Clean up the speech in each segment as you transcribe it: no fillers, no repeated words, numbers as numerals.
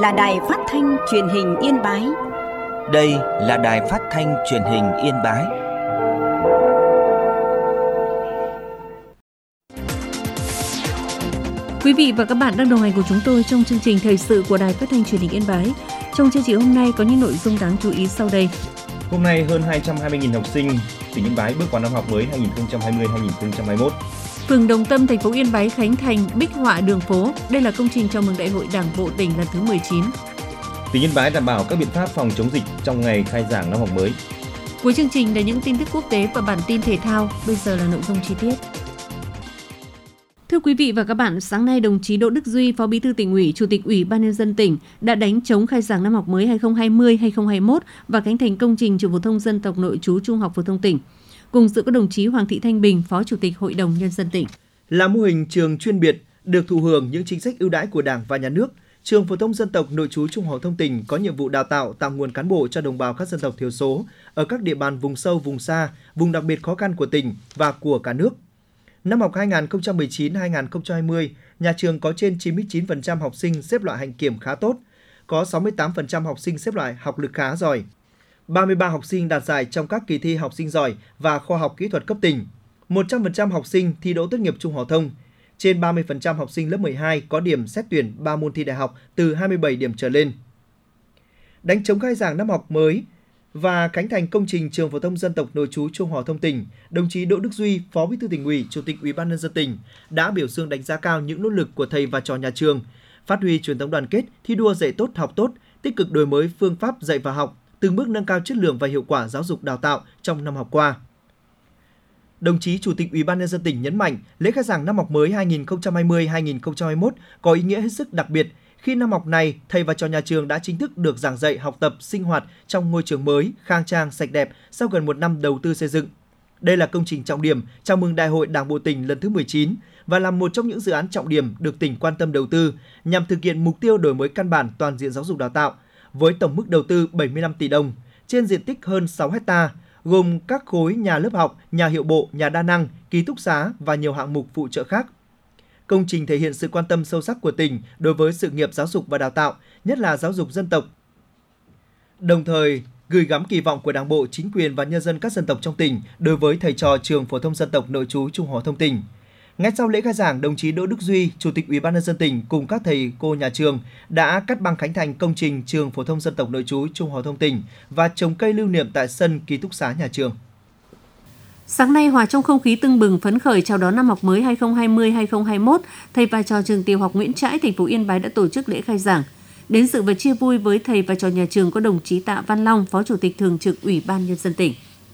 là Đài Phát thanh Truyền hình Yên Bái. Đây là Đài Phát thanh Truyền hình Yên Bái. Quý vị và các bạn đang đồng hành cùng chúng tôi trong chương trình thời sự của Đài Phát thanh Truyền hình Yên Bái. Trong chương trình hôm nay có những nội dung đáng chú ý sau đây. Hôm nay hơn 220.000 học sinh tỉnh Yên Bái bước vào năm học mới 2020-2021. Phường Đồng Tâm, thành phố Yên Bái khánh thành bích họa đường phố. Đây là công trình chào mừng Đại hội Đảng bộ tỉnh lần thứ 19. Tỉnh Yên Bái đảm bảo các biện pháp phòng chống dịch trong ngày khai giảng năm học mới. Cuối chương trình là những tin tức quốc tế và bản tin thể thao. Bây giờ là nội dung chi tiết. Thưa quý vị và các bạn, sáng nay đồng chí Đỗ Đức Duy, Phó Bí thư Tỉnh ủy, Chủ tịch Ủy ban nhân dân tỉnh đã đánh trống khai giảng năm học mới 2020-2021 và khánh thành công trình trường phổ thông dân tộc nội trú Trung học phổ thông tỉnh. Cùng dự có đồng chí Hoàng Thị Thanh Bình, Phó Chủ tịch Hội đồng Nhân dân tỉnh. Là mô hình trường chuyên biệt được thụ hưởng những chính sách ưu đãi của Đảng và Nhà nước, trường phổ thông dân tộc nội trú Trung học phổ thông tỉnh có nhiệm vụ đào tạo nguồn cán bộ cho đồng bào các dân tộc thiểu số ở các địa bàn vùng sâu, vùng xa, vùng đặc biệt khó khăn của tỉnh và của cả nước. Năm học 2019-2020, nhà trường có trên 99% học sinh xếp loại hạnh kiểm khá tốt, có 68% học sinh xếp loại học lực khá giỏi, 33 học sinh đạt giải trong các kỳ thi học sinh giỏi và khoa học kỹ thuật cấp tỉnh, 100% học sinh thi đỗ tốt nghiệp trung học phổ thông, trên 30% học sinh lớp 12 có điểm xét tuyển 3 môn thi đại học từ 27 điểm trở lên. Đánh trống khai giảng năm học mới và khánh thành công trình trường phổ thông dân tộc nội trú Trung học phổ thông tỉnh, đồng chí Đỗ Đức Duy, Phó Bí thư Tỉnh ủy, Chủ tịch Ủy ban nhân dân tỉnh đã biểu dương đánh giá cao những nỗ lực của thầy và trò nhà trường, phát huy truyền thống đoàn kết, thi đua dạy tốt học tốt, tích cực đổi mới phương pháp dạy và học, từng bước nâng cao chất lượng và hiệu quả giáo dục đào tạo trong năm học qua. Đồng chí Chủ tịch Ủy ban nhân dân tỉnh nhấn mạnh, lễ khai giảng năm học mới 2020-2021 có ý nghĩa hết sức đặc biệt. Khi năm học này, thầy và trò nhà trường đã chính thức được giảng dạy, học tập, sinh hoạt trong ngôi trường mới, khang trang, sạch đẹp sau gần một năm đầu tư xây dựng. Đây là công trình trọng điểm chào mừng Đại hội Đảng bộ tỉnh lần thứ 19 và là một trong những dự án trọng điểm được tỉnh quan tâm đầu tư nhằm thực hiện mục tiêu đổi mới căn bản toàn diện giáo dục đào tạo với tổng mức đầu tư 75 tỷ đồng trên diện tích hơn 6 ha, gồm các khối nhà lớp học, nhà hiệu bộ, nhà đa năng, ký túc xá và nhiều hạng mục phụ trợ khác. Công trình thể hiện sự quan tâm sâu sắc của tỉnh đối với sự nghiệp giáo dục và đào tạo, nhất là giáo dục dân tộc. Đồng thời, gửi gắm kỳ vọng của Đảng bộ, chính quyền và nhân dân các dân tộc trong tỉnh đối với thầy trò trường phổ thông dân tộc nội trú Trung học phổ thông tỉnh. Ngay sau lễ khai giảng, đồng chí Đỗ Đức Duy, Chủ tịch Ủy ban nhân dân tỉnh cùng các thầy cô nhà trường đã cắt băng khánh thành công trình trường phổ thông dân tộc nội trú Trung học phổ thông tỉnh và trồng cây lưu niệm tại sân ký túc xá nhà trường. Sáng nay, hòa trong không khí tưng bừng phấn khởi chào đón năm học mới 2020-2021, thầy và trò trường tiểu học Nguyễn Trãi, thành phố Yên Bái đã tổ chức lễ khai giảng. Đến dự và chia vui với thầy và trò nhà trường có đồng chí Tạ Văn Long, Phó Chủ tịch Thường trực Ủy ban nhân dân tỉnh.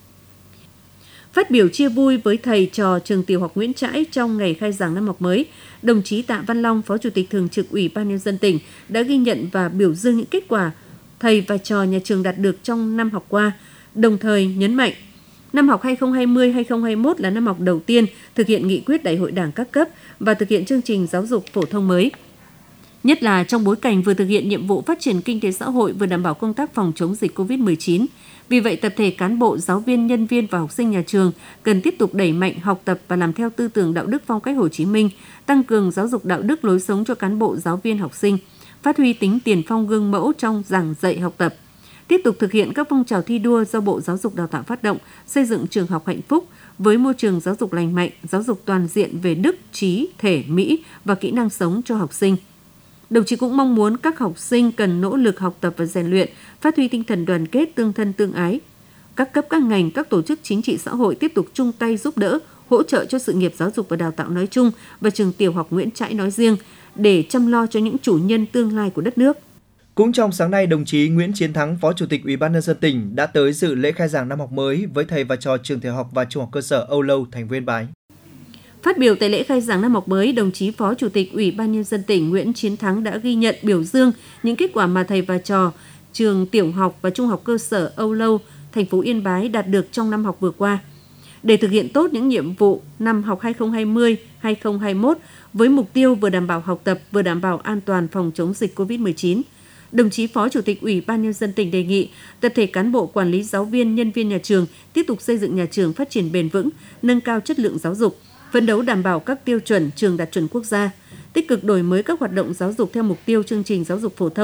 Phát biểu chia vui với thầy trò trường tiểu học Nguyễn Trãi trong ngày khai giảng năm học mới, đồng chí Tạ Văn Long, Phó Chủ tịch Thường trực Ủy ban nhân dân tỉnh đã ghi nhận và biểu dương những kết quả thầy và trò nhà trường đạt được trong năm học qua, đồng thời nhấn mạnh năm học 2020-2021 là năm học đầu tiên thực hiện nghị quyết Đại hội Đảng các cấp và thực hiện chương trình giáo dục phổ thông mới. Nhất là trong bối cảnh vừa thực hiện nhiệm vụ phát triển kinh tế xã hội vừa đảm bảo công tác phòng chống dịch COVID-19. Vì vậy, tập thể cán bộ, giáo viên, nhân viên và học sinh nhà trường cần tiếp tục đẩy mạnh học tập và làm theo tư tưởng đạo đức phong cách Hồ Chí Minh, tăng cường giáo dục đạo đức lối sống cho cán bộ, giáo viên, học sinh, phát huy tính tiền phong gương mẫu trong giảng dạy học tập. Tiếp tục thực hiện các phong trào thi đua do Bộ Giáo dục Đào tạo phát động, xây dựng trường học hạnh phúc với môi trường giáo dục lành mạnh, giáo dục toàn diện về đức, trí, thể, mỹ và kỹ năng sống cho học sinh. Đồng chí cũng mong muốn các học sinh cần nỗ lực học tập và rèn luyện, phát huy tinh thần đoàn kết, tương thân tương ái. Các cấp, các ngành, các tổ chức chính trị xã hội tiếp tục chung tay giúp đỡ, hỗ trợ cho sự nghiệp giáo dục và đào tạo nói chung và trường tiểu học Nguyễn Trãi nói riêng để chăm lo cho những chủ nhân tương lai của đất nước. Cũng trong sáng nay, đồng chí Nguyễn Chiến Thắng, Phó Chủ tịch Ủy ban nhân dân tỉnh đã tới dự lễ khai giảng năm học mới với thầy và trò trường tiểu học và trung học cơ sở Âu Lâu, thành phố Yên Bái. Phát biểu tại lễ khai giảng năm học mới, đồng chí Phó Chủ tịch Ủy ban nhân dân tỉnh Nguyễn Chiến Thắng đã ghi nhận, biểu dương những kết quả mà thầy và trò trường tiểu học và trung học cơ sở Âu Lâu, thành phố Yên Bái đạt được trong năm học vừa qua. Để thực hiện tốt những nhiệm vụ năm học 2020-2021 với mục tiêu vừa đảm bảo học tập, vừa đảm bảo an toàn phòng chống dịch COVID-19, đồng chí Phó Chủ tịch Ủy ban nhân dân tỉnh đề nghị tập thể cán bộ, quản lý, giáo viên, nhân viên nhà trường tiếp tục xây dựng nhà trường phát triển bền vững, nâng cao chất lượng giáo dục, phấn đấu đảm bảo các tiêu chuẩn trường đạt chuẩn quốc gia, tích cực đổi mới các hoạt động giáo dục theo mục tiêu chương trình giáo dục phổ thông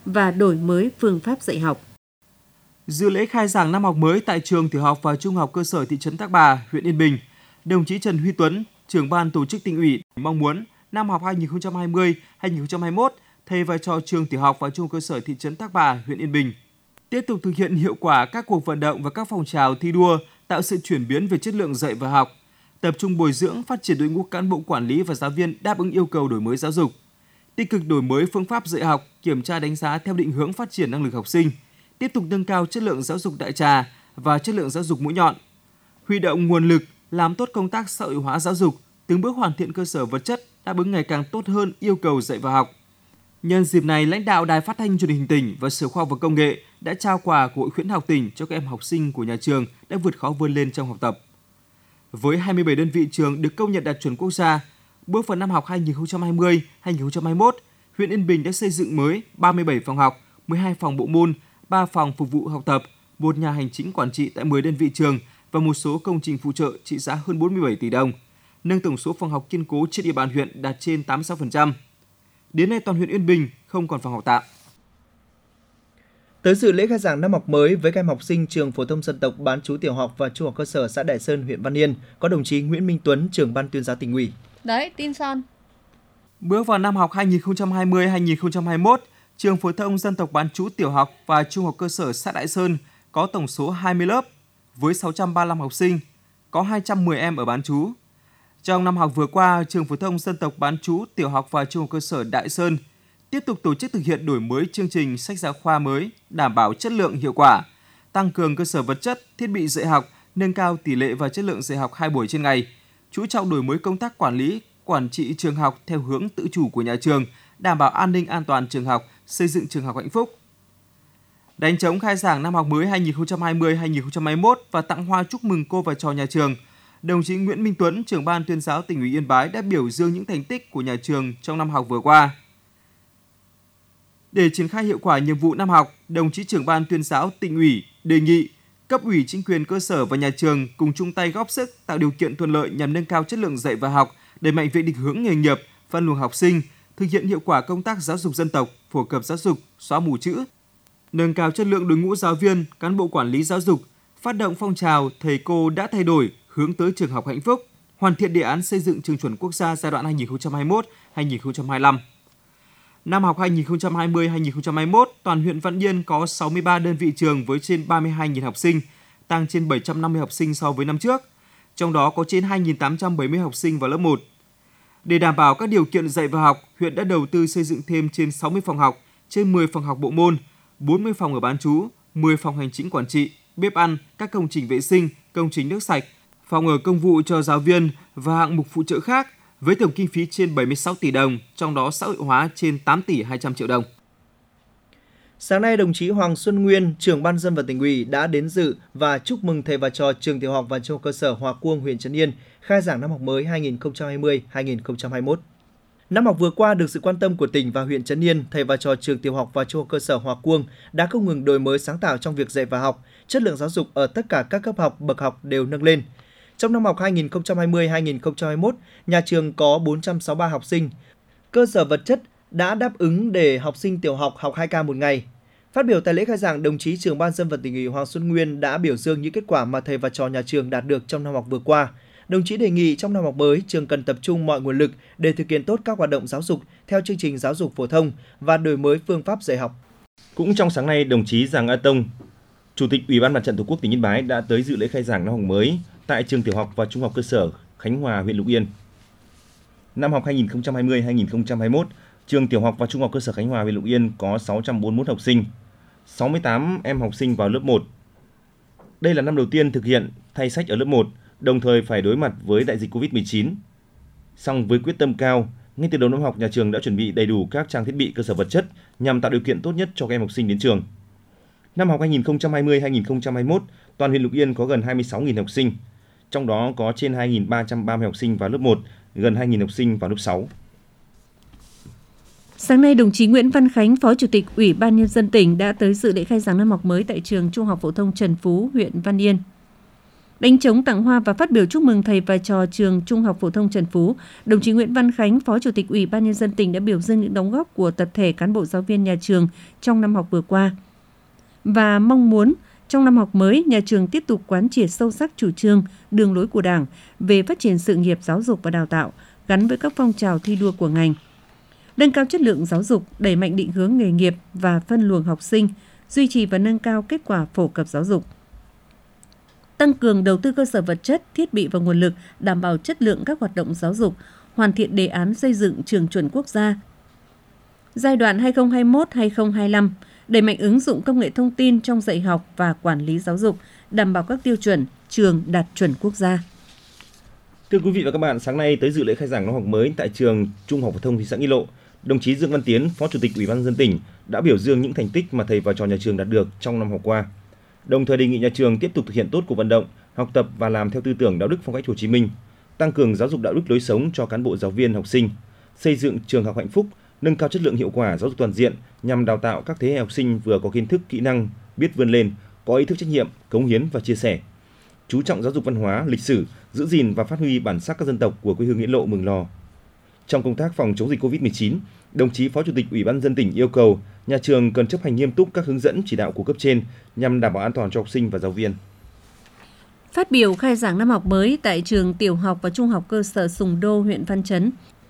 và đổi mới phương pháp dạy học. Dự lễ khai giảng năm học mới tại trường tiểu học và trung học cơ sở thị trấn Thác Bà, huyện Yên Bình, đồng chí Trần Huy Tuấn, trưởng ban tổ chức Tỉnh ủy mong muốn năm học 2020-2021, thầy và trò trường tiểu học và trung học cơ sở thị trấn Thác Bà, huyện Yên Bình tiếp tục thực hiện hiệu quả các cuộc vận động và các phong trào thi đua, tạo sự chuyển biến về chất lượng dạy và học, tập trung bồi dưỡng, phát triển đội ngũ cán bộ quản lý và giáo viên đáp ứng yêu cầu đổi mới giáo dục, tích cực đổi mới phương pháp dạy học, kiểm tra đánh giá theo định hướng phát triển năng lực học sinh, tiếp tục nâng cao chất lượng giáo dục đại trà và chất lượng giáo dục mũi nhọn, huy động nguồn lực, làm tốt công tác xã hội hóa giáo dục, từng bước hoàn thiện cơ sở vật chất đáp ứng ngày càng tốt hơn yêu cầu dạy và học. Nhân dịp này, lãnh đạo Đài Phát thanh Truyền hình tỉnh và Sở Khoa học và Công nghệ đã trao quà của Hội khuyến học tỉnh cho các em học sinh của nhà trường đã vượt khó vươn lên trong học tập. Với 27 đơn vị trường được công nhận đạt chuẩn quốc gia, bước vào năm học 2020-2021, huyện Yên Bình đã xây dựng mới 37 phòng học, 12 phòng bộ môn, 3 phòng phục vụ học tập, 1 nhà hành chính quản trị tại 10 đơn vị trường và một số công trình phụ trợ trị giá hơn 47 tỷ đồng, nâng tổng số phòng học kiên cố trên địa bàn huyện đạt trên 86%. Đến nay toàn huyện Yên Bình không còn phòng học tạm. Tới dự lễ khai giảng năm học mới với các em học sinh trường phổ thông dân tộc bán trú tiểu học và trung học cơ sở xã Đại Sơn, huyện Văn Yên có đồng chí Nguyễn Minh Tuấn, trưởng ban tuyên giáo Tỉnh ủy. Đấy, tin son. Bước vào năm học 2020-2021, trường phổ thông dân tộc bán trú tiểu học và trung học cơ sở xã Đại Sơn có tổng số 20 lớp với 635 học sinh, có 210 em ở bán trú. Trong năm học vừa qua, trường phổ thông dân tộc bán trú tiểu học và trung học cơ sở Đại Sơn tiếp tục tổ chức thực hiện đổi mới chương trình sách giáo khoa mới, đảm bảo chất lượng hiệu quả, tăng cường cơ sở vật chất, thiết bị dạy học, nâng cao tỷ lệ và chất lượng dạy học 2 buổi trên ngày, chú trọng đổi mới công tác quản lý, quản trị trường học theo hướng tự chủ của nhà trường, đảm bảo an ninh an toàn trường học, xây dựng trường học hạnh phúc. Đánh trống khai giảng năm học mới 2020-2021 và tặng hoa chúc mừng cô và trò nhà trường, đồng chí Nguyễn Minh Tuấn, trưởng ban tuyên giáo Tỉnh ủy Yên Bái đã biểu dương những thành tích của nhà trường trong năm học vừa qua. Để triển khai hiệu quả nhiệm vụ năm học, đồng chí trưởng ban tuyên giáo Tỉnh ủy đề nghị cấp ủy chính quyền cơ sở và nhà trường cùng chung tay góp sức tạo điều kiện thuận lợi nhằm nâng cao chất lượng dạy và học, đẩy mạnh việc định hướng nghề nghiệp, phân luồng học sinh, thực hiện hiệu quả công tác giáo dục dân tộc, phổ cập giáo dục, xóa mù chữ, nâng cao chất lượng đội ngũ giáo viên, cán bộ quản lý giáo dục, phát động phong trào thầy cô đã thay đổi hướng tới trường học hạnh phúc, hoàn thiện đề án xây dựng trường chuẩn quốc gia giai đoạn 2021-2025. Năm học 2020-2021, toàn huyện Văn Yên có 63 đơn vị trường với trên 32.000 học sinh, tăng trên 750 học sinh so với năm trước. Trong đó có trên 2.870 học sinh vào lớp 1. Để đảm bảo các điều kiện dạy và học, huyện đã đầu tư xây dựng thêm trên 60 phòng học, trên 10 phòng học bộ môn, 40 phòng ở bán trú, 10 phòng hành chính quản trị, bếp ăn, các công trình vệ sinh, công trình nước sạch, phòng ở công vụ cho giáo viên và hạng mục phụ trợ khác với tổng kinh phí trên 76 tỷ đồng, trong đó xã hội hóa trên 8 tỷ 200 triệu đồng. Sáng nay, đồng chí Hoàng Xuân Nguyên, trưởng ban dân vận Tỉnh ủy đã đến dự và chúc mừng thầy và trò trường tiểu học và trung học cơ sở Hòa Cuông, huyện Trấn Yên khai giảng năm học mới 2020-2021. Năm học vừa qua được sự quan tâm của tỉnh và huyện Trấn Yên, thầy và trò trường tiểu học và trung học cơ sở Hòa Cuông đã không ngừng đổi mới sáng tạo trong việc dạy và học, chất lượng giáo dục ở tất cả các cấp học, bậc học đều nâng lên. Trong năm học 2020-2021, nhà trường có 463 học sinh. Cơ sở vật chất đã đáp ứng để học sinh tiểu học học 2 ca một ngày. Phát biểu tại lễ khai giảng, đồng chí trưởng ban dân vận Tỉnh ủy Hoàng Xuân Nguyên đã biểu dương những kết quả mà thầy và trò nhà trường đạt được trong năm học vừa qua. Đồng chí đề nghị trong năm học mới, trường cần tập trung mọi nguồn lực để thực hiện tốt các hoạt động giáo dục theo chương trình giáo dục phổ thông và đổi mới phương pháp dạy học. Cũng trong sáng nay, đồng chí Giàng A Tông, Chủ tịch Ủy ban Mặt trận Tổ quốc tỉnh Yên Bái đã tới dự lễ khai giảng năm học mới tại trường tiểu học và trung học cơ sở Khánh Hòa, huyện Lục Yên. Năm học 2020-2021, trường tiểu học và trung học cơ sở Khánh Hòa, huyện Lục Yên có 641 học sinh, 68 em học sinh vào lớp 1. Đây là năm đầu tiên thực hiện thay sách ở lớp 1, đồng thời phải đối mặt với đại dịch Covid-19. Song với quyết tâm cao, ngay từ đầu năm học, nhà trường đã chuẩn bị đầy đủ các trang thiết bị cơ sở vật chất nhằm tạo điều kiện tốt nhất cho các em học sinh đến trường. Năm học 2020-2021, toàn huyện Lục Yên có gần 26.000 học sinh, trong đó có trên 2.330 học sinh vào lớp 1, gần 2.000 học sinh vào lớp 6. Sáng nay, đồng chí Nguyễn Văn Khánh, Phó Chủ tịch Ủy ban Nhân dân tỉnh đã tới dự lễ khai giảng năm học mới tại trường Trung học phổ thông Trần Phú, huyện Văn Yên. Đánh trống tặng hoa và phát biểu chúc mừng thầy và trò trường Trung học phổ thông Trần Phú, đồng chí Nguyễn Văn Khánh, Phó Chủ tịch Ủy ban Nhân dân tỉnh đã biểu dương những đóng góp của tập thể cán bộ giáo viên nhà trường trong năm học vừa qua và mong muốn trong năm học mới, nhà trường tiếp tục quán triệt sâu sắc chủ trương, đường lối của Đảng về phát triển sự nghiệp giáo dục và đào tạo gắn với các phong trào thi đua của ngành, nâng cao chất lượng giáo dục, đẩy mạnh định hướng nghề nghiệp và phân luồng học sinh, duy trì và nâng cao kết quả phổ cập giáo dục. Tăng cường đầu tư cơ sở vật chất, thiết bị và nguồn lực, đảm bảo chất lượng các hoạt động giáo dục, hoàn thiện đề án xây dựng trường chuẩn quốc gia giai đoạn 2021-2025, đẩy mạnh ứng dụng công nghệ thông tin trong dạy học và quản lý giáo dục, đảm bảo các tiêu chuẩn trường đạt chuẩn quốc gia. Thưa quý vị và các bạn, sáng nay tới dự lễ khai giảng năm học mới tại trường Trung học phổ thông thị xã Nghi Lộ, đồng chí Dương Văn Tiến, Phó Chủ tịch Ủy ban nhân dân tỉnh đã biểu dương những thành tích mà thầy và trò nhà trường đạt được trong năm học qua. Đồng thời đề nghị nhà trường tiếp tục thực hiện tốt cuộc vận động, học tập và làm theo tư tưởng đạo đức phong cách Hồ Chí Minh, tăng cường giáo dục đạo đức lối sống cho cán bộ giáo viên, học sinh, xây dựng trường học hạnh phúc, nâng cao chất lượng hiệu quả giáo dục toàn diện nhằm đào tạo các thế hệ học sinh vừa có kiến thức, kỹ năng, biết vươn lên, có ý thức trách nhiệm, cống hiến và chia sẻ. Chú trọng giáo dục văn hóa, lịch sử, giữ gìn và phát huy bản sắc các dân tộc của quê hương Nghĩa Lộ, Mường Lò. Trong công tác phòng chống dịch Covid-19, đồng chí Phó Chủ tịch Ủy ban nhân dân tỉnh yêu cầu nhà trường cần chấp hành nghiêm túc các hướng dẫn chỉ đạo của cấp trên nhằm đảm bảo an toàn cho học sinh và giáo viên. Phát biểu khai giảng năm học mới tại trường Tiểu học và Trung học cơ sở Sùng Đô, huyện Văn Chấn,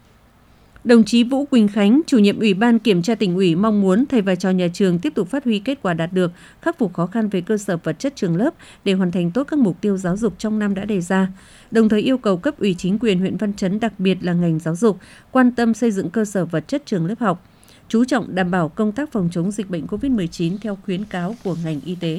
đồng chí Vũ Quỳnh Khánh, Chủ nhiệm Ủy ban Kiểm tra Tỉnh ủy mong muốn thầy và trò nhà trường tiếp tục phát huy kết quả đạt được, khắc phục khó khăn về cơ sở vật chất trường lớp để hoàn thành tốt các mục tiêu giáo dục trong năm đã đề ra. Đồng thời yêu cầu cấp ủy chính quyền huyện Văn Chấn, đặc biệt là ngành giáo dục, quan tâm xây dựng cơ sở vật chất trường lớp học, chú trọng đảm bảo công tác phòng chống dịch bệnh COVID-19 theo khuyến cáo của ngành y tế.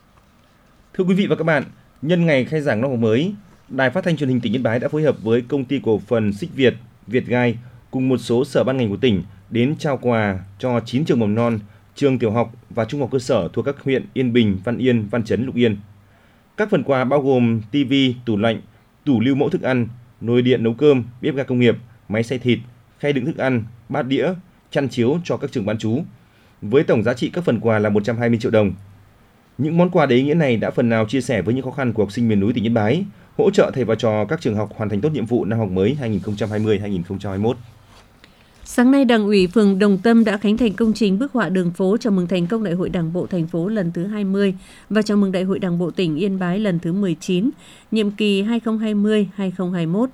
Thưa quý vị và các bạn, nhân ngày khai giảng năm học mới, Đài Phát thanh Truyền hình tỉnh Yên Bái đã phối hợp với công ty cổ phần Xích Việt, Vietgai cùng một số sở ban ngành của tỉnh đến trao quà cho 9 trường mầm non, trường tiểu học và trung học cơ sở thuộc các huyện Yên Bình, Văn Yên, Văn Chấn, Lục Yên. Các phần quà bao gồm TV, tủ lạnh, tủ lưu mẫu thức ăn, nồi điện nấu cơm, bếp ga công nghiệp, máy xay thịt, khay đựng thức ăn, bát đĩa, chăn chiếu cho các trường bán trú. Với tổng giá trị các phần quà là 120 triệu đồng. Những món quà đầy ý nghĩa này đã phần nào chia sẻ với những khó khăn của học sinh miền núi tỉnh Yên Bái, hỗ trợ thầy và trò các trường học hoàn thành tốt nhiệm vụ năm học mới 2020-2021. Sáng nay, Đảng ủy phường Đồng Tâm đã khánh thành công trình bức họa đường phố chào mừng thành công Đại hội Đảng bộ thành phố lần thứ 20 và chào mừng Đại hội Đảng bộ tỉnh Yên Bái lần thứ 19, nhiệm kỳ 2020-2021.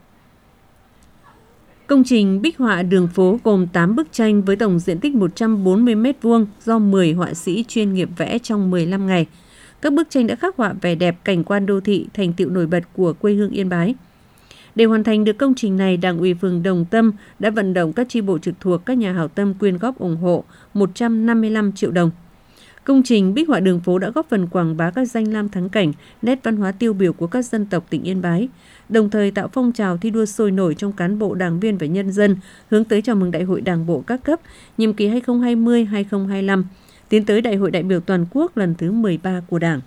Công trình bích họa đường phố gồm 8 bức tranh với tổng diện tích 140 m2 do 10 họa sĩ chuyên nghiệp vẽ trong 15 ngày. Các bức tranh đã khắc họa vẻ đẹp cảnh quan đô thị, thành tựu nổi bật của quê hương Yên Bái. Để hoàn thành được công trình này, Đảng ủy phường Đồng Tâm đã vận động các chi bộ trực thuộc, các nhà hảo tâm quyên góp ủng hộ 155 triệu đồng. Công trình bích họa đường phố đã góp phần quảng bá các danh lam thắng cảnh, nét văn hóa tiêu biểu của các dân tộc tỉnh Yên Bái, đồng thời tạo phong trào thi đua sôi nổi trong cán bộ, đảng viên và nhân dân hướng tới chào mừng Đại hội Đảng bộ các cấp, nhiệm kỳ 2020-2025, tiến tới Đại hội đại biểu toàn quốc lần thứ 13 của Đảng.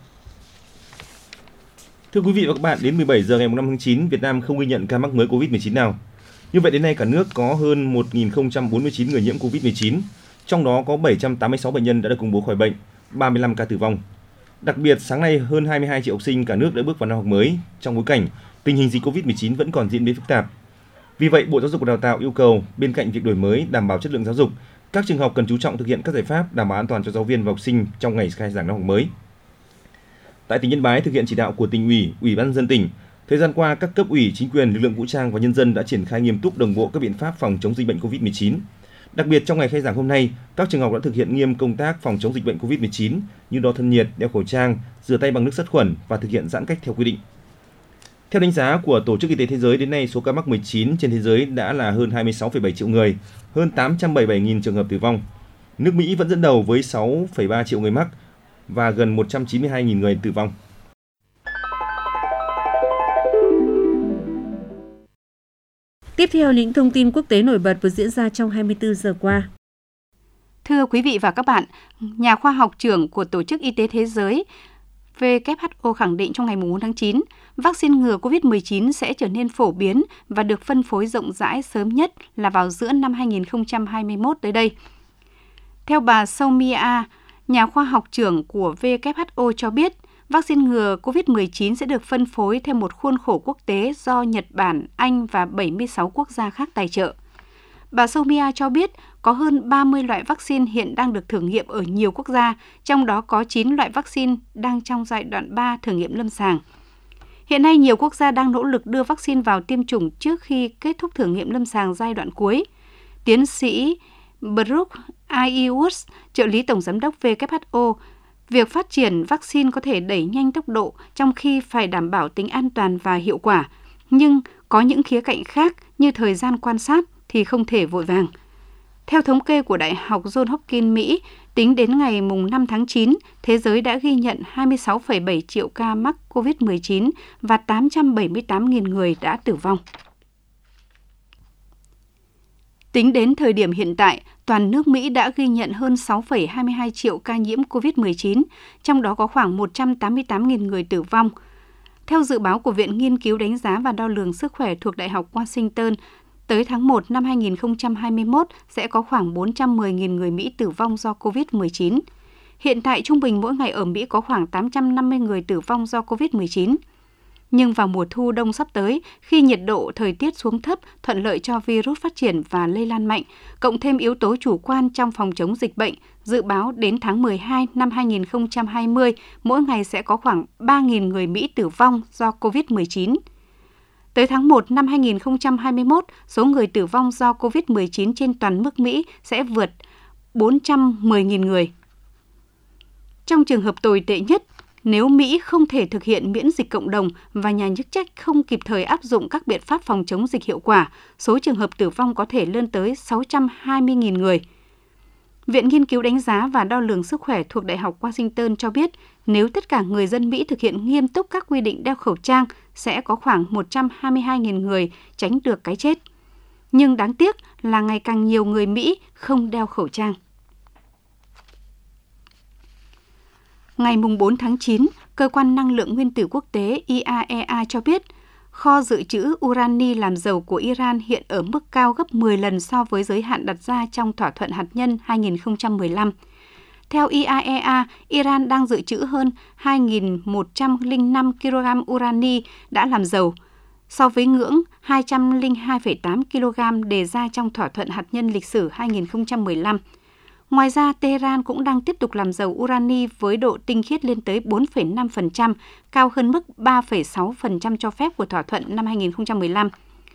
Thưa quý vị và các bạn, đến 17 giờ ngày 5 tháng 9, Việt Nam không ghi nhận ca mắc mới COVID-19 nào. Như vậy đến nay cả nước có hơn 1.049 người nhiễm COVID-19, trong đó có 786 bệnh nhân đã được công bố khỏi bệnh, 35 ca tử vong. Đặc biệt, sáng nay hơn 22 triệu học sinh cả nước đã bước vào năm học mới trong bối cảnh tình hình dịch COVID-19 vẫn còn diễn biến phức tạp. Vì vậy, Bộ Giáo dục và Đào tạo yêu cầu bên cạnh việc đổi mới đảm bảo chất lượng giáo dục, các trường học cần chú trọng thực hiện các giải pháp đảm bảo an toàn cho giáo viên và học sinh trong ngày khai giảng năm học mới. Tại tỉnh Yên Bái, thực hiện chỉ đạo của Tỉnh ủy, Ủy ban nhân dân tỉnh, thời gian qua các cấp ủy, chính quyền, lực lượng vũ trang và nhân dân đã triển khai nghiêm túc đồng bộ các biện pháp phòng chống dịch bệnh COVID-19. Đặc biệt trong ngày khai giảng hôm nay, các trường học đã thực hiện nghiêm công tác phòng chống dịch bệnh COVID-19 như đo thân nhiệt, đeo khẩu trang, rửa tay bằng nước sát khuẩn và thực hiện giãn cách theo quy định. Theo đánh giá của Tổ chức Y tế Thế giới, đến nay số ca mắc 19 trên thế giới đã là hơn 26,7 triệu người, hơn 877.000 trường hợp tử vong. Nước Mỹ vẫn dẫn đầu với 6,3 triệu người mắc và gần 192.000 người tử vong. Tiếp theo, những thông tin quốc tế nổi bật vừa diễn ra trong 24 giờ qua. Thưa quý vị và các bạn, nhà khoa học trưởng của Tổ chức Y tế Thế giới WHO khẳng định trong ngày 4 tháng 9, vaccine ngừa COVID-19 sẽ trở nên phổ biến và được phân phối rộng rãi sớm nhất là vào giữa năm 2021 tới đây. Theo bà Soumya, nhà khoa học trưởng của WHO cho biết, Vaccine ngừa COVID-19 sẽ được phân phối theo một khuôn khổ quốc tế do Nhật Bản, Anh và 76 quốc gia khác tài trợ. Bà Soumia cho biết có hơn 30 loại vaccine hiện đang được thử nghiệm ở nhiều quốc gia, trong đó có 9 loại vaccine đang trong giai đoạn 3 thử nghiệm lâm sàng. Hiện nay, nhiều quốc gia đang nỗ lực đưa vaccine vào tiêm chủng trước khi kết thúc thử nghiệm lâm sàng giai đoạn cuối. Tiến sĩ Brook Ayers, trợ lý tổng giám đốc WHO, việc phát triển vaccine có thể đẩy nhanh tốc độ trong khi phải đảm bảo tính an toàn và hiệu quả, nhưng có những khía cạnh khác như thời gian quan sát thì không thể vội vàng. Theo thống kê của Đại học Johns Hopkins, Mỹ, tính đến ngày 5 tháng 9, thế giới đã ghi nhận 26,7 triệu ca mắc COVID-19 và 878.000 người đã tử vong. Tính đến thời điểm hiện tại, toàn nước Mỹ đã ghi nhận hơn 6,22 triệu ca nhiễm COVID-19, trong đó có khoảng 188.000 người tử vong. Theo dự báo của Viện Nghiên cứu Đánh giá và Đo lường Sức khỏe thuộc Đại học Washington, tới tháng 1 năm 2021 sẽ có khoảng 410.000 người Mỹ tử vong do COVID-19. Hiện tại, trung bình mỗi ngày ở Mỹ có khoảng 850 người tử vong do COVID-19. Nhưng vào mùa thu đông sắp tới, khi nhiệt độ thời tiết xuống thấp, thuận lợi cho virus phát triển và lây lan mạnh, cộng thêm yếu tố chủ quan trong phòng chống dịch bệnh, dự báo đến tháng 12 năm 2020, mỗi ngày sẽ có khoảng 3.000 người Mỹ tử vong do COVID-19. Tới tháng 1 năm 2021, số người tử vong do COVID-19 trên toàn nước Mỹ sẽ vượt 410.000 người. Trong trường hợp tồi tệ nhất, nếu Mỹ không thể thực hiện miễn dịch cộng đồng và nhà chức trách không kịp thời áp dụng các biện pháp phòng chống dịch hiệu quả, số trường hợp tử vong có thể lên tới 620.000 người. Viện Nghiên cứu Đánh giá và Đo lường Sức khỏe thuộc Đại học Washington cho biết nếu tất cả người dân Mỹ thực hiện nghiêm túc các quy định đeo khẩu trang, sẽ có khoảng 122.000 người tránh được cái chết. Nhưng đáng tiếc là ngày càng nhiều người Mỹ không đeo khẩu trang. Ngày 4 tháng 9, Cơ quan Năng lượng Nguyên tử Quốc tế IAEA cho biết, kho dự trữ urani làm dầu của Iran hiện ở mức cao gấp 10 lần so với giới hạn đặt ra trong thỏa thuận hạt nhân 2015. Theo IAEA, Iran đang dự trữ hơn 2.105 kg urani đã làm dầu, so với ngưỡng 202,8 kg đề ra trong thỏa thuận hạt nhân lịch sử 2015. Ngoài ra, Tehran cũng đang tiếp tục làm dầu urani với độ tinh khiết lên tới 4,5%, cao hơn mức 3,6% cho phép của thỏa thuận năm 2015.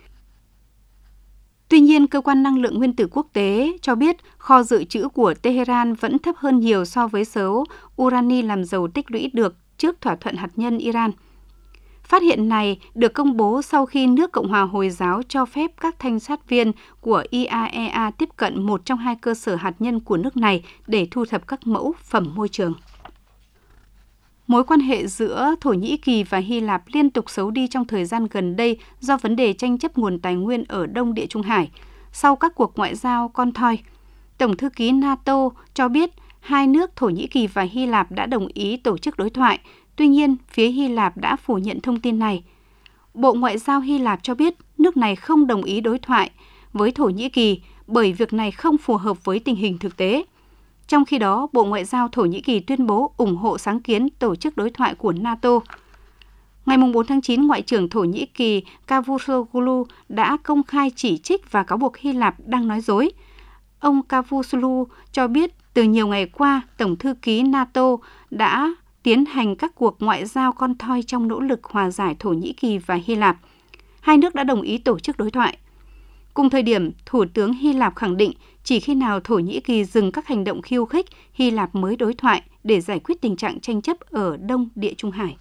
Tuy nhiên, Cơ quan Năng lượng Nguyên tử Quốc tế cho biết kho dự trữ của Tehran vẫn thấp hơn nhiều so với số urani làm dầu tích lũy được trước thỏa thuận hạt nhân Iran. Phát hiện này được công bố sau khi nước Cộng hòa Hồi giáo cho phép các thanh sát viên của IAEA tiếp cận một trong hai cơ sở hạt nhân của nước này để thu thập các mẫu phẩm môi trường. Mối quan hệ giữa Thổ Nhĩ Kỳ và Hy Lạp liên tục xấu đi trong thời gian gần đây do vấn đề tranh chấp nguồn tài nguyên ở Đông Địa Trung Hải. Sau các cuộc ngoại giao con thoi, Tổng thư ký NATO cho biết hai nước Thổ Nhĩ Kỳ và Hy Lạp đã đồng ý tổ chức đối thoại. Tuy nhiên, phía Hy Lạp đã phủ nhận thông tin này. Bộ Ngoại giao Hy Lạp cho biết nước này không đồng ý đối thoại với Thổ Nhĩ Kỳ bởi việc này không phù hợp với tình hình thực tế. Trong khi đó, Bộ Ngoại giao Thổ Nhĩ Kỳ tuyên bố ủng hộ sáng kiến tổ chức đối thoại của NATO. Ngày 4 tháng 9, Ngoại trưởng Thổ Nhĩ Kỳ Cavusoglu đã công khai chỉ trích và cáo buộc Hy Lạp đang nói dối. Ông Cavusoglu cho biết từ nhiều ngày qua, Tổng thư ký NATO đã tiến hành các cuộc ngoại giao con thoi trong nỗ lực hòa giải Thổ Nhĩ Kỳ và Hy Lạp. Hai nước đã đồng ý tổ chức đối thoại. Cùng thời điểm, Thủ tướng Hy Lạp khẳng định chỉ khi nào Thổ Nhĩ Kỳ dừng các hành động khiêu khích, Hy Lạp mới đối thoại để giải quyết tình trạng tranh chấp ở Đông Địa Trung Hải.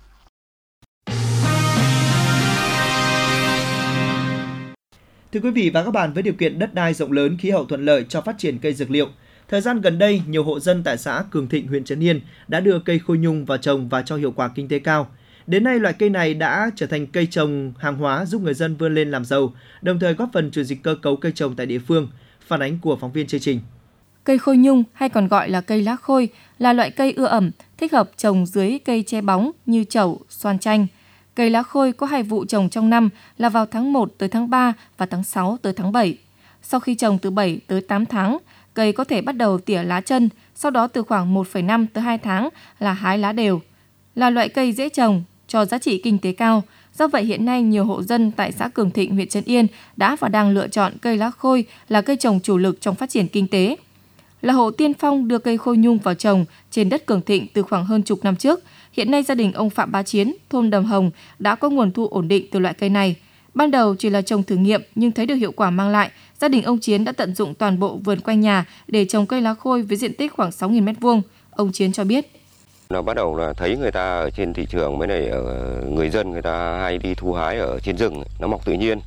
Thưa quý vị và các bạn, với điều kiện đất đai rộng lớn, khí hậu thuận lợi cho phát triển cây dược liệu, thời gian gần đây, nhiều hộ dân tại xã Cường Thịnh, huyện Trấn Yên đã đưa cây khôi nhung vào trồng và cho hiệu quả kinh tế cao. Đến nay, loại cây này đã trở thành cây trồng hàng hóa giúp người dân vươn lên làm giàu, đồng thời góp phần chuyển dịch cơ cấu cây trồng tại địa phương. Phản ánh của phóng viên chương trình. Cây khôi nhung hay còn gọi là cây lá khôi là loại cây ưa ẩm, thích hợp trồng dưới cây che bóng như chậu, xoan chanh. Cây lá khôi có 2 vụ trồng trong năm là vào tháng 1 tới tháng 3 và tháng 6 tới tháng 7. Sau khi trồng từ 7 tới 8 tháng, cây có thể bắt đầu tỉa lá chân, sau đó từ khoảng 1,5 tới 2 tháng là hái lá đều. là loại cây dễ trồng, cho giá trị kinh tế cao. Do vậy hiện nay nhiều hộ dân tại xã Cường Thịnh, huyện Trấn Yên đã và đang lựa chọn cây lá khôi là cây trồng chủ lực trong phát triển kinh tế. Là hộ tiên phong đưa cây khôi nhung vào trồng trên đất Cường Thịnh từ khoảng hơn chục năm trước, hiện nay gia đình ông Phạm Bá Chiến, thôn Đầm Hồng đã có nguồn thu ổn định từ loại cây này. Ban đầu chỉ là trồng thử nghiệm nhưng thấy được hiệu quả mang lại, gia đình ông Chiến đã tận dụng toàn bộ vườn quanh nhà để trồng cây lá khôi với diện tích khoảng 6.000 m². Ông Chiến cho biết. Nó bắt đầu là thấy người ta ở trên thị trường với này người dân người ta hay đi thu hái ở trên rừng, nó mọc tự nhiên.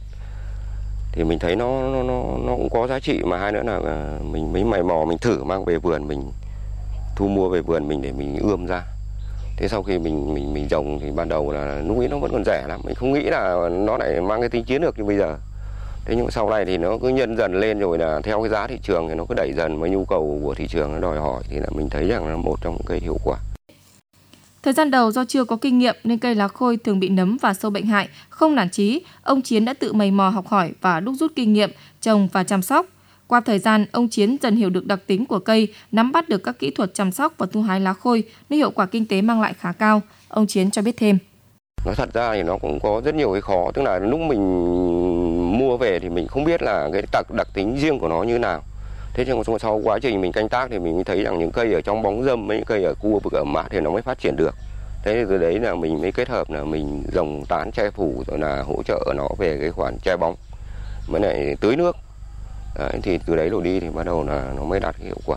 Thì mình thấy nó cũng có giá trị, mà hai nữa là mình mới mày mò mình thử mang về vườn, mình thu mua về vườn mình để mình ươm ra. Thế sau khi mình trồng thì ban đầu là lúc ấy nó vẫn còn rẻ lắm, mình không nghĩ là nó lại mang cái tính chiến lược như bây giờ. Thế nhưng mà sau này thì nó cứ nhân dần lên, rồi là theo cái giá thị trường thì nó cứ đẩy dần với nhu cầu của thị trường nó đòi hỏi, thì là mình thấy rằng là một trong những cây hiệu quả. Thời gian đầu do chưa có kinh nghiệm nên cây lá khôi thường bị nấm và sâu bệnh hại, không nản chí, ông Chiến đã tự mày mò học hỏi và đúc rút kinh nghiệm trồng và chăm sóc. Qua thời gian, ông Chiến dần hiểu được đặc tính của cây, nắm bắt được các kỹ thuật chăm sóc và thu hái lá khôi nên hiệu quả kinh tế mang lại khá cao. Ông Chiến cho biết thêm. Nói thật ra thì nó cũng có rất nhiều cái khó, tức là lúc mình mua về thì mình không biết là cái đặc tính riêng của nó như nào. Thế nhưng mà sau quá trình mình canh tác thì mình mới thấy rằng những cây ở trong bóng râm, mấy cây ở khu vực ẩm mát thì nó mới phát triển được. Thế thì từ đấy là mình mới kết hợp là mình trồng tán che phủ, rồi là hỗ trợ nó về cái khoản che bóng, mới lại tưới nước. Đấy, thì từ đấy đổ đi thì bắt đầu là nó mới đạt cái hiệu quả.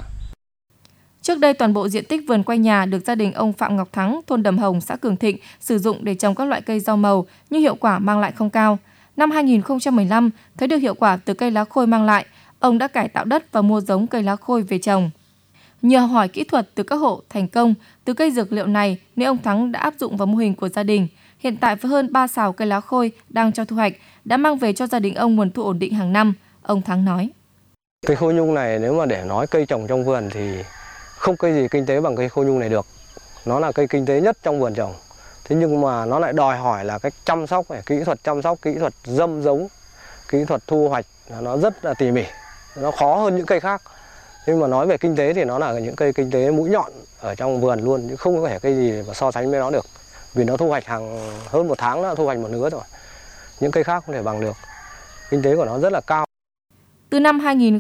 Trước đây toàn bộ diện tích vườn quanh nhà được gia đình ông Phạm Ngọc Thắng, thôn Đầm Hồng, xã Cường Thịnh sử dụng để trồng các loại cây rau màu nhưng hiệu quả mang lại không cao. Năm 2015, thấy được hiệu quả từ cây lá khôi mang lại, ông đã cải tạo đất và mua giống cây lá khôi về trồng. Nhờ hỏi kỹ thuật từ các hộ thành công, từ cây dược liệu này nên ông Thắng đã áp dụng vào mô hình của gia đình. Hiện tại với hơn 3 sào cây lá khôi đang cho thu hoạch, đã mang về cho gia đình ông nguồn thu ổn định hàng năm. Ông Thắng nói. Cây khôi nhung này nếu mà để nói cây trồng trong vườn thì không cây gì kinh tế bằng cây khôi nhung này được. Nó là cây kinh tế nhất trong vườn trồng. Thế nhưng mà nó lại đòi hỏi là cách chăm sóc, kỹ thuật chăm sóc, kỹ thuật dâm giống, kỹ thuật thu hoạch nó rất là tỉ mỉ. Nó khó hơn những cây khác. Nhưng mà nói về kinh tế thì nó là những cây kinh tế mũi nhọn ở trong vườn luôn, chứ không có thể cây gì mà so sánh với nó được. Vì nó thu hoạch hơn một tháng đã thu hoạch một nứa rồi. Những cây khác không thể bằng được. Kinh tế của nó rất là cao. Từ năm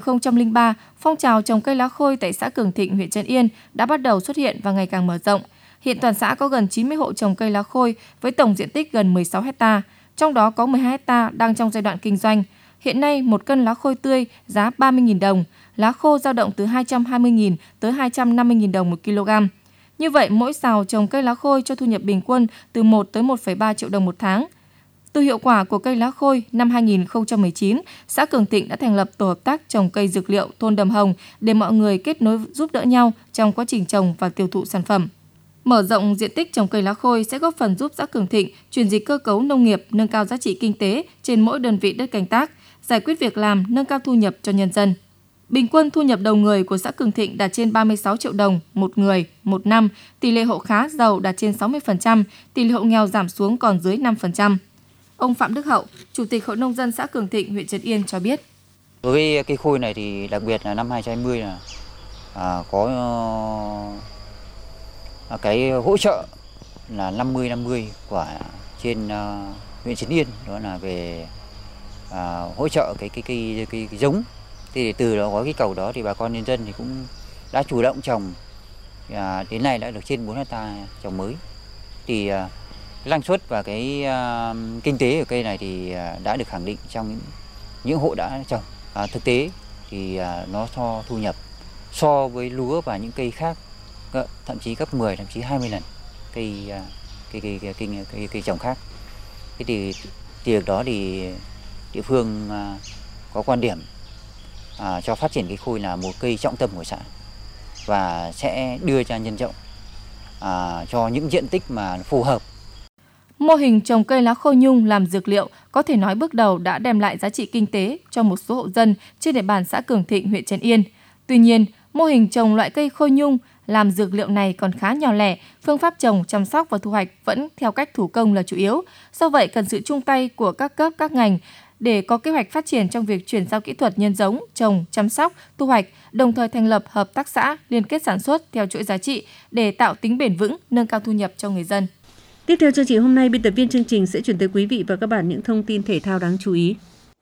2003, phong trào trồng cây lá khôi tại xã Cường Thịnh, huyện Trấn Yên đã bắt đầu xuất hiện và ngày càng mở rộng. Hiện toàn xã có gần 90 hộ trồng cây lá khôi với tổng diện tích gần 16 ha, trong đó có 12 ha đang trong giai đoạn kinh doanh. Hiện nay, một cân lá khôi tươi giá 30.000 đồng, lá khô dao động từ 220.000 tới 250.000 đồng 1 kg. Như vậy, mỗi sào trồng cây lá khôi cho thu nhập bình quân từ 1 tới 1,3 triệu đồng một tháng. Từ hiệu quả của cây lá khôi, năm 2019, xã Cường Thịnh đã thành lập tổ hợp tác trồng cây dược liệu thôn Đầm Hồng để mọi người kết nối giúp đỡ nhau trong quá trình trồng và tiêu thụ sản phẩm. Mở rộng diện tích trồng cây lá khôi sẽ góp phần giúp xã Cường Thịnh chuyển dịch cơ cấu nông nghiệp, nâng cao giá trị kinh tế trên mỗi đơn vị đất canh tác, giải quyết việc làm, nâng cao thu nhập cho nhân dân. Bình quân thu nhập đầu người của xã Cường Thịnh đạt trên 36 triệu đồng một người một năm, tỷ lệ hộ khá giàu đạt trên 60%, tỷ lệ hộ nghèo giảm xuống còn dưới 5%. Ông Phạm Đức Hậu, Chủ tịch Hội Nông dân xã Cường Thịnh, huyện Trấn Yên cho biết. Đối với cây khôi này thì đặc biệt là năm 2020 là có cái hỗ trợ là 50-50 của trên huyện Trấn Yên, đó là về hỗ trợ cái giống. Thì từ đó có cái cầu đó thì bà con nhân dân thì cũng đã chủ động trồng, đến nay đã được trên 4 hectare trồng mới. Thì năng suất và cái kinh tế của cây này thì đã được khẳng định trong những hộ đã trồng. Thực tế thì nó cho thu nhập so với lúa và những cây khác thậm chí gấp 10, thậm chí 20 lần cây trồng khác. Thế thì từ đó thì địa phương có quan điểm cho phát triển cây khôi là một cây trọng tâm của xã và sẽ đưa ra nhân rộng cho những diện tích mà phù hợp. Mô hình trồng cây lá khôi nhung làm dược liệu có thể nói bước đầu đã đem lại giá trị kinh tế cho một số hộ dân trên địa bàn xã Cường Thịnh, huyện Trấn Yên. Tuy nhiên, mô hình trồng loại cây khôi nhung làm dược liệu này còn khá nhỏ lẻ, phương pháp trồng, chăm sóc và thu hoạch vẫn theo cách thủ công là chủ yếu. Do vậy, cần sự chung tay của các cấp, các ngành để có kế hoạch phát triển trong việc chuyển giao kỹ thuật nhân giống, trồng, chăm sóc, thu hoạch, đồng thời thành lập hợp tác xã liên kết sản xuất theo chuỗi giá trị để tạo tính bền vững, nâng cao thu nhập cho người dân. Tiếp theo chương trình hôm nay, biên tập viên chương trình sẽ chuyển tới quý vị và các bạn những thông tin thể thao đáng chú ý.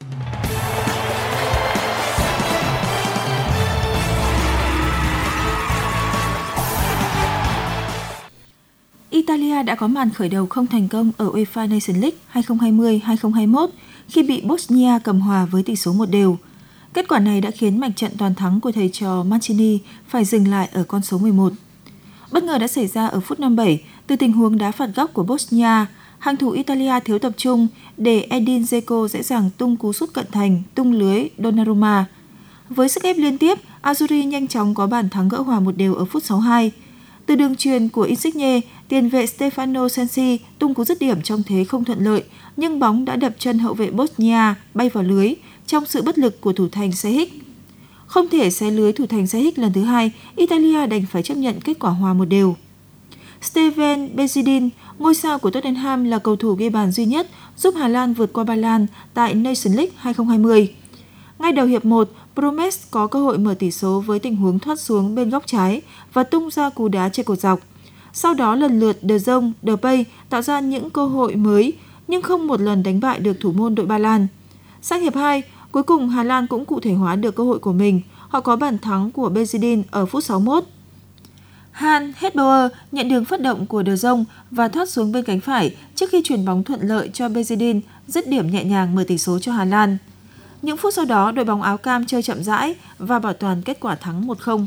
Italia đã có màn khởi đầu không thành công ở UEFA Nations League 2020-2021 khi bị Bosnia cầm hòa với tỷ số 1-1. Kết quả này đã khiến mạch trận toàn thắng của thầy trò Mancini phải dừng lại ở con số 11. Bất ngờ đã xảy ra ở phút 57 từ tình huống đá phạt góc của Bosnia. Hàng thủ Italia thiếu tập trung để Edin Dzeko dễ dàng tung cú sút cận thành, tung lưới Donnarumma. Với sức ép liên tiếp, Azzurri nhanh chóng có bàn thắng gỡ hòa 1-1 ở phút 62. Từ đường chuyền của Insigne, tiền vệ Stefano Sensi tung cú dứt điểm trong thế không thuận lợi, nhưng bóng đã đập chân hậu vệ Bosnia bay vào lưới trong sự bất lực của thủ thành Sehic. Không thể xé lưới thủ thành Sehic lần thứ hai, Italia đành phải chấp nhận kết quả hòa 1-1. Steven Bergwijn, ngôi sao của Tottenham, là cầu thủ ghi bàn duy nhất giúp Hà Lan vượt qua Ba Lan tại Nations League 2020. Ngay đầu hiệp 1, Promes có cơ hội mở tỷ số với tình huống thoát xuống bên góc trái và tung ra cú đá trên cột dọc. Sau đó lần lượt De Jong, Depay tạo ra những cơ hội mới nhưng không một lần đánh bại được thủ môn đội Ba Lan. Sang hiệp 2, cuối cùng Hà Lan cũng cụ thể hóa được cơ hội của mình. Họ có bàn thắng của Bergwijn ở phút 61. Han Hetbauer nhận đường phát động của De Jong và thoát xuống bên cánh phải trước khi chuyền bóng thuận lợi cho Bergwijn dứt điểm nhẹ nhàng mở tỷ số cho Hà Lan. Những phút sau đó, đội bóng áo cam chơi chậm rãi và bảo toàn kết quả thắng 1-0.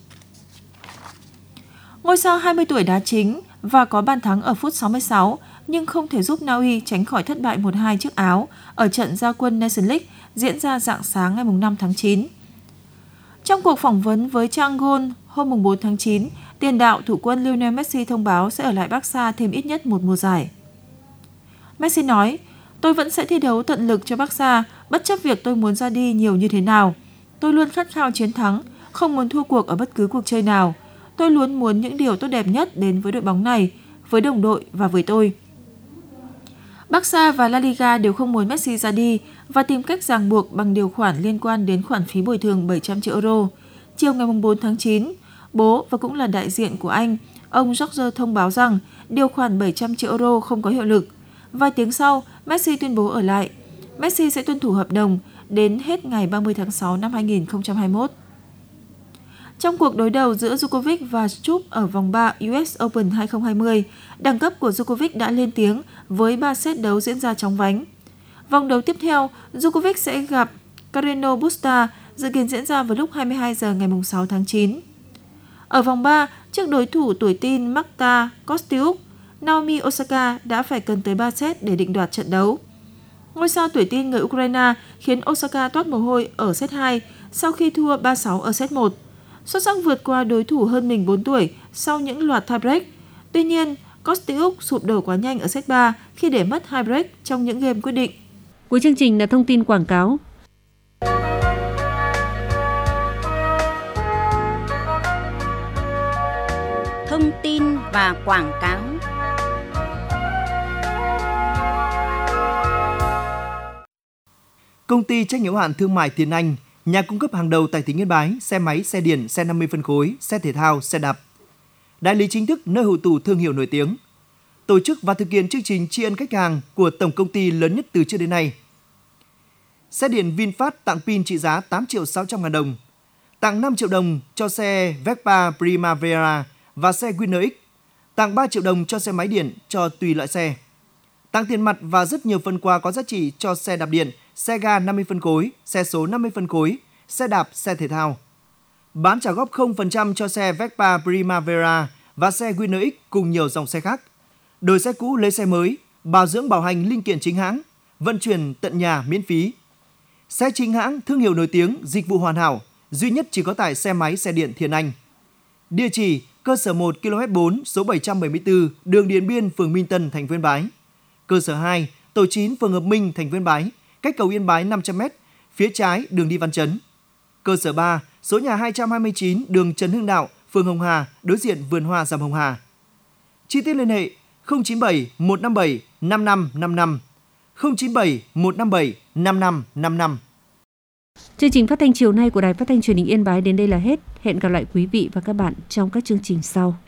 Ngôi sao 20 tuổi đá chính và có bàn thắng ở phút 66 nhưng không thể giúp Na Uy tránh khỏi thất bại 1-2 trước Áo ở trận ra quân Nations League diễn ra rạng sáng ngày 5 tháng 9. Trong cuộc phỏng vấn với trang Goal hôm 4 tháng 9, tiền đạo thủ quân Lionel Messi thông báo sẽ ở lại Barca thêm ít nhất một mùa giải. Messi nói, tôi vẫn sẽ thi đấu tận lực cho Barca, bất chấp việc tôi muốn ra đi nhiều như thế nào. Tôi luôn khát khao chiến thắng, không muốn thua cuộc ở bất cứ cuộc chơi nào. Tôi luôn muốn những điều tốt đẹp nhất đến với đội bóng này, với đồng đội và với tôi. Barca và La Liga đều không muốn Messi ra đi và tìm cách ràng buộc bằng điều khoản liên quan đến khoản phí bồi thường 700 triệu euro. Chiều ngày 4 tháng 9, bố và cũng là đại diện của anh, ông George thông báo rằng điều khoản 700 triệu euro không có hiệu lực. Vài tiếng sau, Messi tuyên bố ở lại. Messi sẽ tuân thủ hợp đồng đến hết ngày 30 tháng 6 năm 2021. Trong cuộc đối đầu giữa Djokovic và Struff ở vòng 3 US Open 2020, đẳng cấp của Djokovic đã lên tiếng với 3 set đấu diễn ra chóng vánh. Vòng đấu tiếp theo, Djokovic sẽ gặp Carreno Busta, dự kiến diễn ra vào lúc 22 giờ ngày 6 tháng 9. Ở vòng 3, trước đối thủ tuổi teen Marta Kostyuk, Naomi Osaka đã phải cần tới 3 set để định đoạt trận đấu. Ngôi sao tuổi teen người Ukraine khiến Osaka toát mồ hôi ở set 2 sau khi thua 3-6 ở set 1. Xuất sắc vượt qua đối thủ hơn mình 4 tuổi sau những loạt tiebreak. Tuy nhiên, Kostyuk sụp đổ quá nhanh ở set 3 khi để mất 2 break trong những game quyết định. Cuối chương trình là thông tin quảng cáo. Thông tin và quảng cáo. Công ty trách nhiệm hữu hạn thương mại Tiến Anh, nhà cung cấp hàng đầu tại tỉnh Yên Bái, xe máy, xe điện, xe 50 phân khối, xe thể thao, xe đạp. Đại lý chính thức nơi hội tụ thương hiệu nổi tiếng. Tổ chức và thực hiện chương trình tri ân khách hàng của tổng công ty lớn nhất từ trước đến nay. Xe điện VinFast tặng pin trị giá 8.600.000 đồng. Tặng 5 triệu đồng cho xe Vespa Primavera và xe Winner X. Tặng 3 triệu đồng cho xe máy điện cho tùy loại xe. Tặng tiền mặt và rất nhiều phần quà có giá trị cho xe đạp điện, xe ga 50 phân khối, xe số 50 phân khối, xe đạp, xe thể thao. Bán trả góp 0% cho xe Vespa Primavera và xe Winner X cùng nhiều dòng xe khác. Đổi xe cũ lấy xe mới, bảo dưỡng bảo hành linh kiện chính hãng, vận chuyển tận nhà miễn phí. Xe chính hãng, thương hiệu nổi tiếng, dịch vụ hoàn hảo, duy nhất chỉ có tại xe máy xe điện Thiên Anh. Địa chỉ: cơ sở 1 km 4 số 774 đường Điện Biên, phường Minh Tân, thành phố Yên Bái. Cơ sở 2, tổ 9 phường Hợp Minh, thành phố Yên Bái, cách cầu Yên Bái 500m, phía trái đường đi Văn Chấn. Cơ sở 3, số nhà 229 đường Trần Hưng Đạo, phường Hồng Hà, đối diện vườn hoa Dầm Hồng Hà. Chi tiết liên hệ 097 157 5555, 097 157 5555. Chương trình phát thanh chiều nay của Đài Phát thanh Truyền hình Yên Bái đến đây là hết. Hẹn gặp lại quý vị và các bạn trong các chương trình sau.